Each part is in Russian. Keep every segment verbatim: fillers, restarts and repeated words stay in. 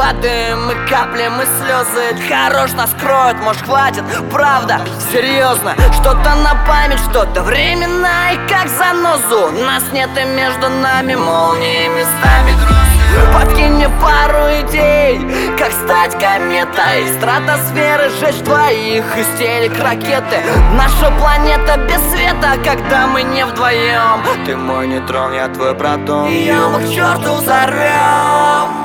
Падаем мы капли, мы слезы. Хорош нас кроет, может хватит, правда, серьезно. Что-то на память, что-то временно. И как занозу нас нет и между нами молнии местами грустные. Подкинь мне пару идей, как стать кометой стратосферы, жечь твоих истерик ракеты. Наша планета без света, когда мы не вдвоем. Ты мой нейтрон, я твой протон. Ее мы к черту взорвем.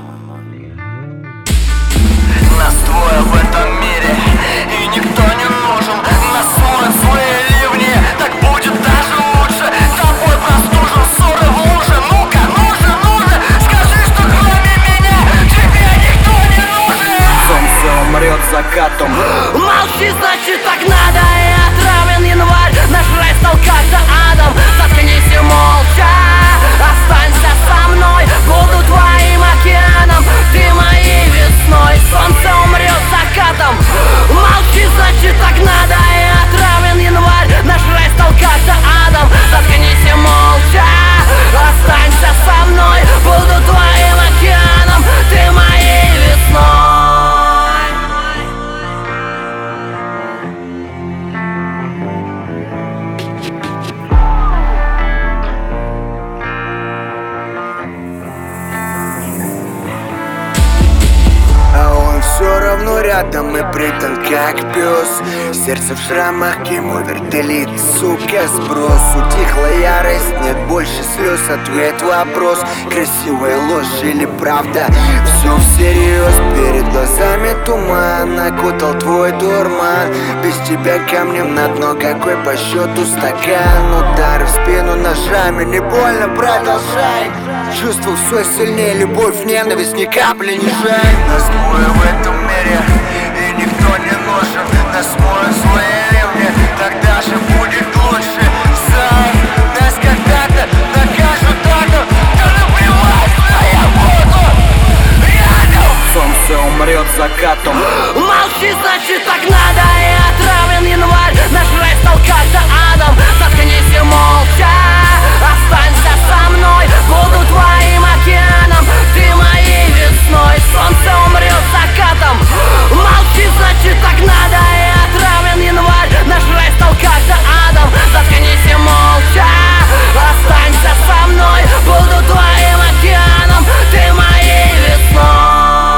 Нас двое в этом мире, и никто не нужен. Нас смоют злые ливни, так будет даже лучше. Тобой простужен, ссоры в луже. Ну-ка, нужен, нужен, скажи, что кроме меня тебе никто не нужен. Солнце умрет закатом. Молчи, значит так надо. И отравлен январь, наш рай стал как-то адом. Заткнись и молча, останься со мной. Буду твоим океаном, ты моей весной. Солнце умрет закатом. Молчи, значит так надо. И отравлен январь, наш рай стал как-то адом. Заткнись и молча, останься со мной. Буду твоим океаном, ты моей весной. Все равно рядом и предан как пес. Сердце в шрамах, ему вертолет, сука, сброс. Утихла ярость, нет больше слез. Ответ вопрос, красивая ложь или правда. Все всерьез, перед глазами туман. Окутал твой дурман. Без тебя камнем на дно, какой по счету стакан. Удар в спину ножами, не больно, продолжай. Чувство все сильнее, любовь, ненависть, ни капли не жаль. Нас двое в этом мире, и никто не нужен. Нас смоют злые ливни, тогда же будет лучше. Сам нас когда-то накажут дату. Да наплевать, что я буду рядом. Солнце умрет закатом. Молчи, значит так надо. И отравлен январь, наш рай стал как-то адом. Заткнись и молча, останься со мной. Буду твоим океаном, ты моей весной. Солнце умрет закатом. Молчи, значит так надо. И отравлен январь, наш рай стал как-то адом. Заткнись и молча, останься со мной. Буду твоим океаном, ты моей весной.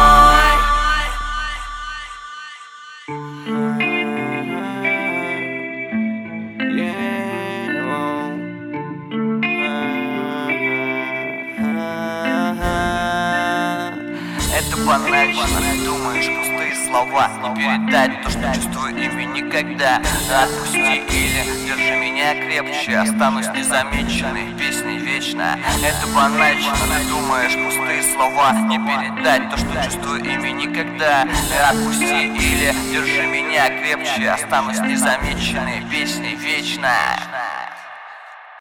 Это банально, думаешь, пустые слова. Не передать то, что чувствую ими никогда. Отпусти или держи меня крепче. Останусь незамеченной, песней вечно. Это банально, думаешь, пустые слова. Не передать то, что чувствую ими никогда. Отпусти или держи меня крепче. Останусь незамеченной, песней вечно.